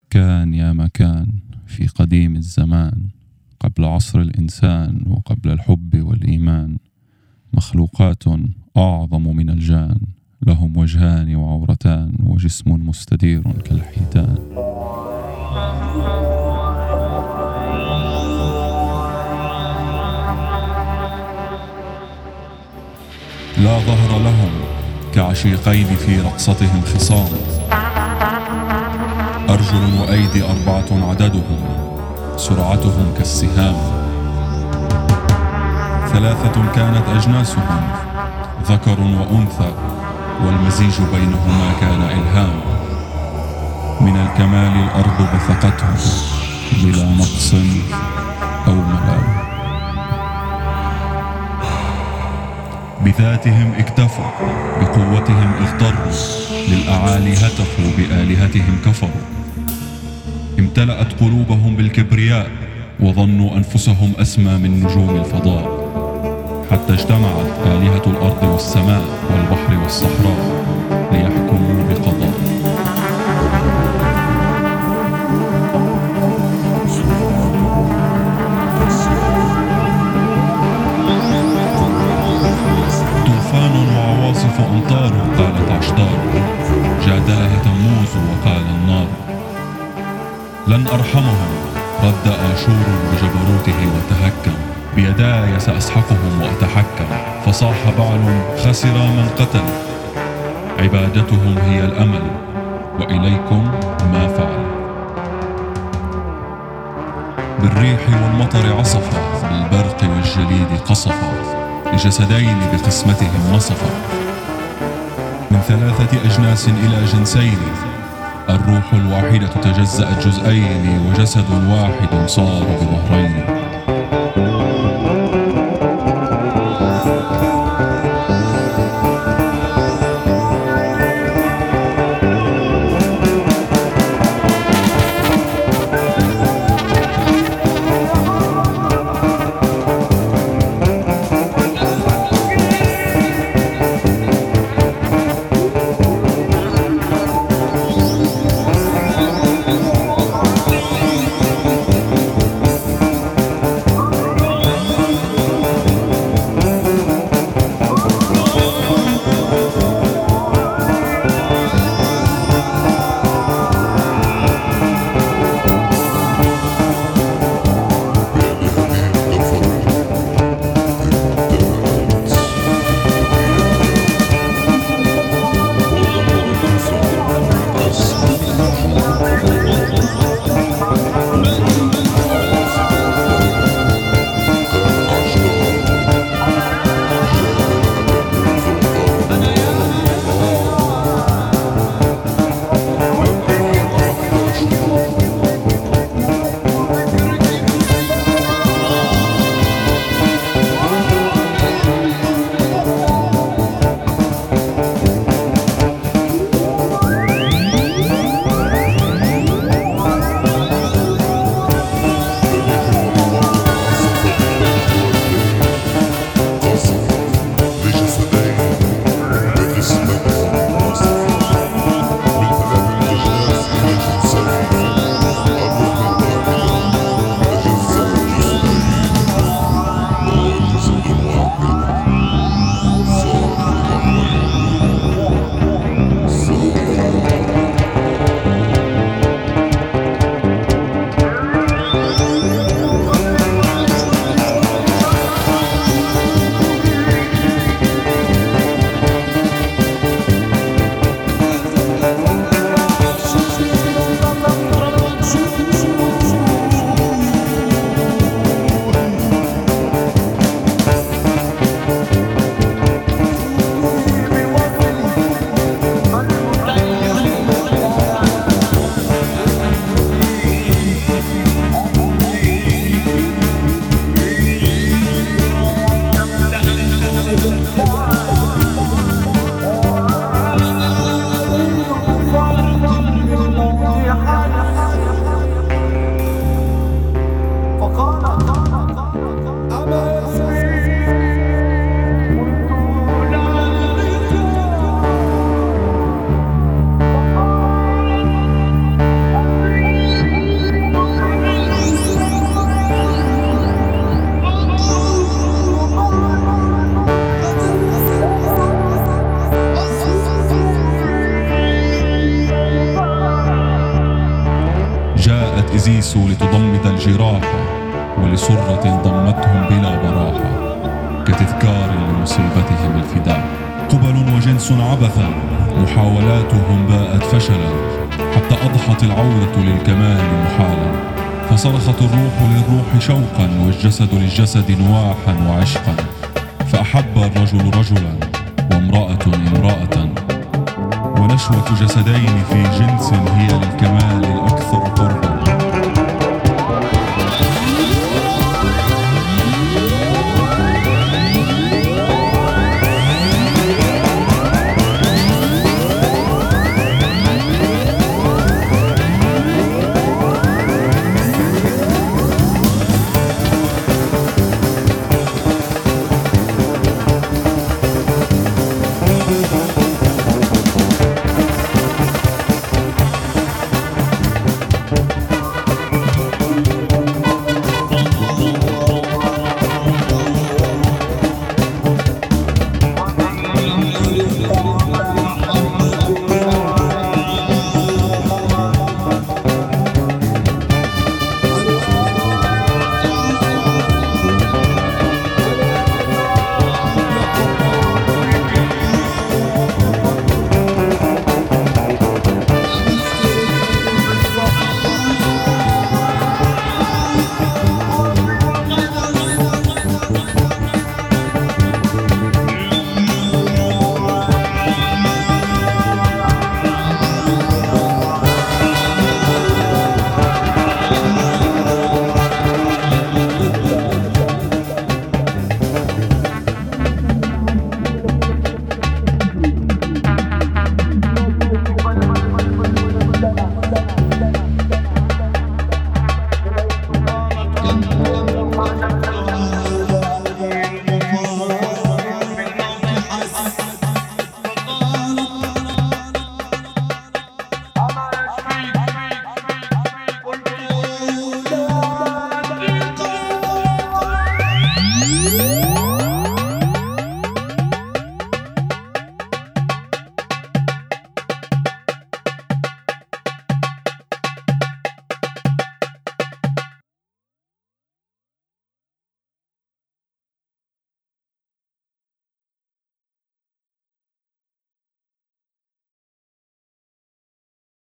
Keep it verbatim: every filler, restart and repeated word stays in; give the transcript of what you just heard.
كان يا مكان في قديم الزمان، قبل عصر الإنسان وقبل الحب والإيمان، مخلوقات أعظم من الجان، لهم وجهان وعورتان وجسم مستدير كالحيتان. لا ظهر لهم كعشيقين في رقصتهم خصام، أرجل وأيدي أربعة عددهم، سرعتهم كالسهام. ثلاثة كانت أجناسهم، ذكر وأنثى، والمزيج بينهما كان إلهام. من الكمال الأرض بثقته بلا نقص أو ملام. بذاتهم اكتفوا، بقوتهم اغتروا، للأعالي هتفوا، بآلهتهم كفروا. امتلأت قلوبهم بالكبرياء، وظنوا أنفسهم أسمى من نجوم الفضاء، حتى اجتمعت آلهة الأرض والسماء والبحر والصحراء ليحكموا بقضاء. طوفان وعواصف أمطار، قالت عشتار، جادلها تموز وقال النار. لن أرحمهم، رد آشور بجبروته وتهكم، بيداي سأسحقهم وأتحكم. فصاح بعل خسر من قتل، عبادتهم هي الأمل، وإليكم ما فعل. بالريح والمطر عصفا، بالبرق والجليد قصفا، لجسدين بقسمتهم نصفا. من ثلاثة أجناس إلى جنسين، الروح الواحدة تجزأت جزئين، وجسد واحد صار بظهرين. جاءت إزيس لتضمد الجراح، ولسرة ضمتهم بلا براحة كتذكار لمصيبتهم الفداء. قبل وجنس عبثا محاولاتهم باءت فشلا، حتى أضحت العودة للكمال محالا. فصرخت الروح للروح شوقا، والجسد للجسد نواحا وعشقا. فأحب الرجل رجلا وامرأة امرأة، ونشوة جسدين في جنس هي للكمال الأكثر